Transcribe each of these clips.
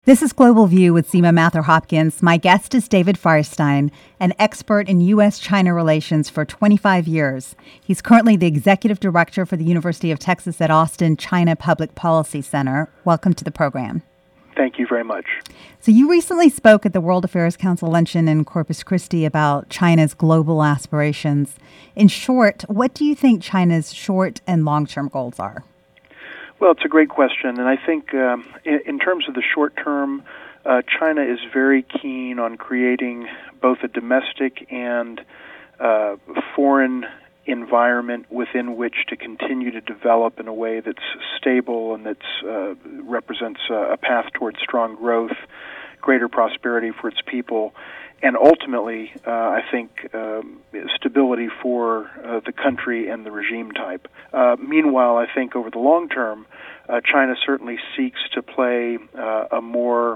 This is Global View with Seema Mathur-Hopkins. My guest is David Firestein, an expert in U.S.-China relations for 25 years. He's currently the executive director for the University of Texas at Austin China Public Policy Center. Welcome to the program. Thank you very much. So you recently spoke at the World Affairs Council luncheon in Corpus Christi about China's global aspirations. In short, what do you think China's short and long-term goals are? Well, it's a great question, and I think in terms of the short term, China is very keen on creating both a domestic and foreign environment within which to continue to develop in a way that's stable and that represents a path towards strong growth, greater prosperity for its people, and ultimately, I think, stability for the country and the regime type. Meanwhile, I think over the long term, China certainly seeks to play a more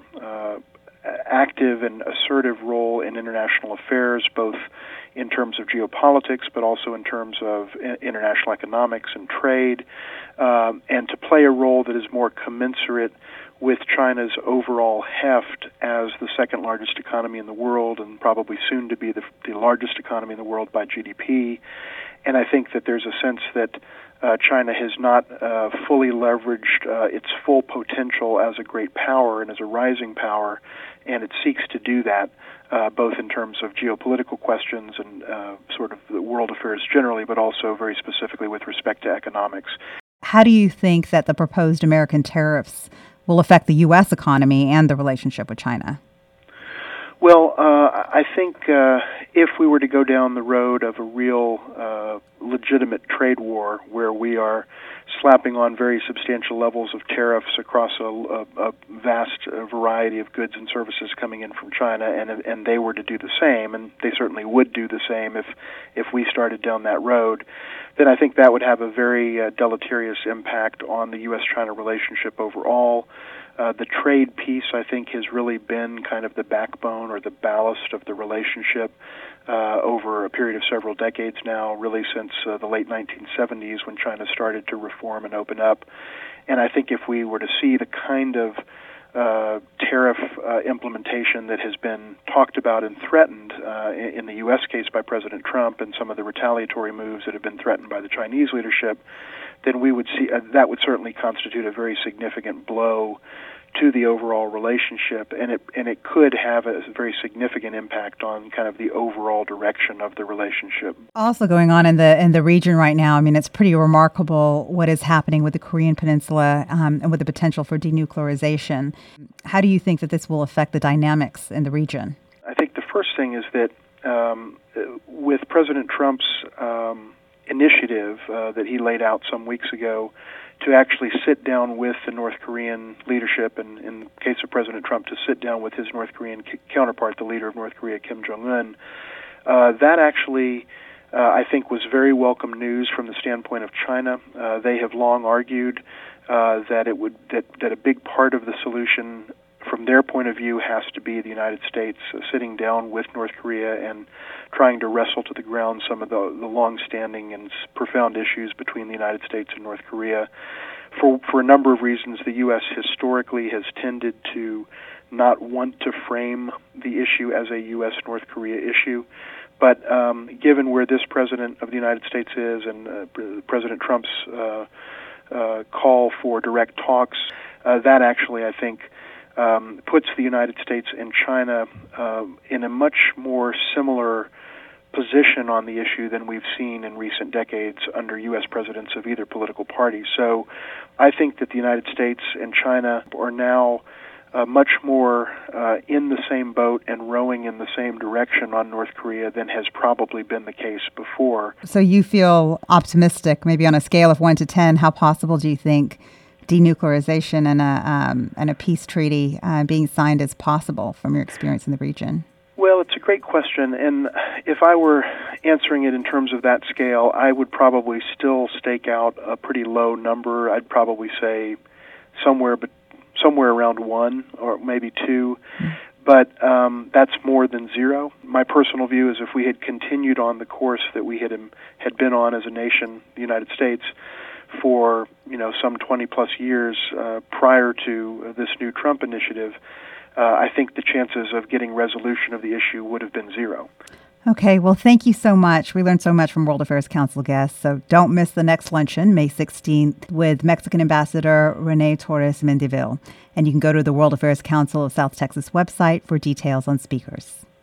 active and assertive role in international affairs, both in terms of geopolitics, but also in terms of international economics and trade, and to play a role that is more commensurate with China's overall heft as the second largest economy in the world and probably soon to be the largest economy in the world by GDP. And I think that there's a sense that China has not fully leveraged its full potential as a great power and as a rising power, and it seeks to do that both in terms of geopolitical questions and sort of the world affairs generally, but also very specifically with respect to economics. How do you think that the proposed American tariffs will affect the U.S. economy and the relationship with China? Well, I think if we were to go down the road of a real legitimate trade war where we are slapping on very substantial levels of tariffs across a vast variety of goods and services coming in from China, and they were to do the same, and they certainly would do the same if we started down that road, then I think that would have a very deleterious impact on the U.S.-China relationship overall. The trade piece, I think, has really been kind of the backbone or the ballast of the relationship over a period of several decades now, really since the late 1970s when China started to reform and open up. And I think if we were to see the kind of tariff implementation that has been talked about and threatened in the U.S. case by President Trump and some of the retaliatory moves that have been threatened by the Chinese leadership, then we would see that would certainly constitute a very significant blow to the overall relationship, and it could have a very significant impact on kind of the overall direction of the relationship. Also going on in the region right now, I mean, it's pretty remarkable what is happening with the Korean Peninsula and with the potential for denuclearization. How do you think that this will affect the dynamics in the region? I think the first thing is that with President Trump's initiative that he laid out some weeks ago to actually sit down with the North Korean leadership, and in the case of President Trump, to sit down with his North Korean counterpart, the leader of North Korea, Kim Jong-un, that actually, I think, was very welcome news from the standpoint of China. They have long argued that a big part of the solution from their point of view has to be the United States sitting down with North Korea and trying to wrestle to the ground some of the long-standing and profound issues between the United States and North Korea. For a number of reasons, the U.S. historically has tended to not want to frame the issue as a U.S.-North Korea issue. But given where this President of the United States is and President Trump's call for direct talks, that actually, I think, puts the United States and China in a much more similar position on the issue than we've seen in recent decades under U.S. presidents of either political party. So I think that the United States and China are now much more in the same boat and rowing in the same direction on North Korea than has probably been the case before. So you feel optimistic, maybe on a scale of 1 to 10, how possible do you think denuclearization and a peace treaty being signed is possible from your experience in the region? Well, it's a great question, and if I were answering it in terms of that scale, I would probably still stake out a pretty low number. I'd probably say somewhere around 1 or maybe 2, but that's more than 0. My personal view is if we had continued on the course that we had been on as a nation, the United States, for some 20 plus years prior to this new Trump initiative, I think the chances of getting resolution of the issue would have been zero. Okay, well, thank you so much. We learned so much from World Affairs Council guests, so don't miss the next luncheon, May 16th, with Mexican Ambassador Rene Torres Mendivil. And you can go to the World Affairs Council of South Texas website for details on speakers.